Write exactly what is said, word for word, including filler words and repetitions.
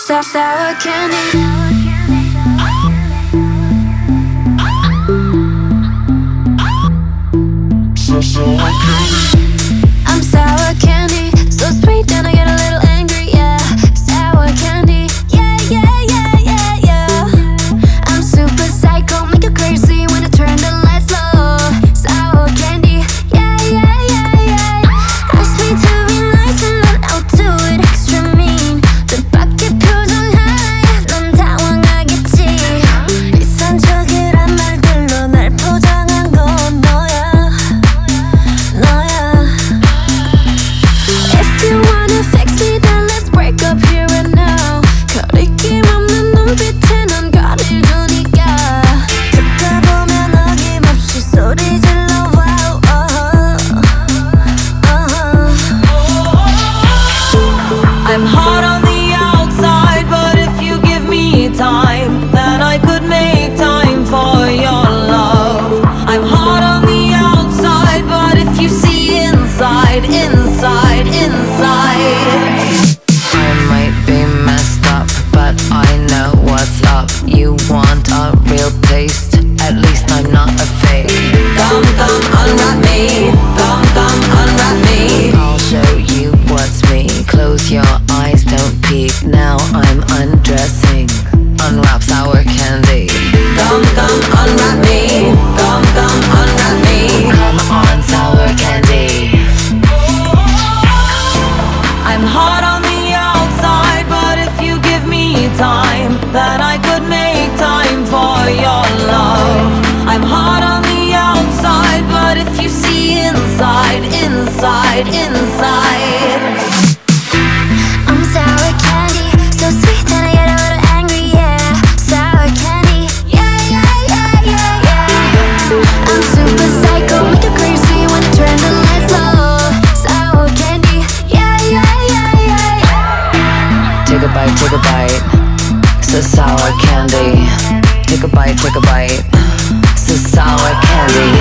sour, sour candy. So sour candy. I'm sour candy, so sweet then I get a little angry, yeah. Sour candy, yeah, yeah, yeah, yeah, yeah. I'm super psycho, make you crazy when I turn the lights low. Sour candy, yeah, yeah, yeah, yeah. Ask me to be nice and then I'll do it extra mean. 뜻밖의 표정 하나에 넌 당황하겠지. 비싼 척이란 말들로 날 포장한 건 너야, 너야. If you wanna fix me then let's break up here and now. 거리낌 없는 눈빛에 넌 거리를 두니까. 듣다 보면 어김없이 소리 질러 wow, uh-huh, uh-huh. I'm hot on the outside, but if you give me time, then I could make time for your love. I'm hot on the outside, but if you see inside, inside, inside. I might be messed up, but I know what's up. You want a real taste? At least I'm not a fake. Come, come, unwrap me. Come, come, unwrap me. I'll show you what's me. Close your eyes, don't peek. Now I'm undressing. Unwrap sour candy. Come, come, unwrap me. Come, come, unwrap me. Come on, sour candy. I'm hot on the outside, but if you give me time, then I could make time for your love. I'm hot on the outside, but if you see inside, inside, inside. I'm sour candy, so sweet that I get a little angry, yeah. Sour candy, yeah, yeah, yeah, yeah, yeah. I'm super psycho, make you crazy when I turn the lights low. Sour candy, yeah, yeah, yeah, yeah, yeah. Take a bite, take a bite. So sour candy. Take a bite, take a bite. So sour candy.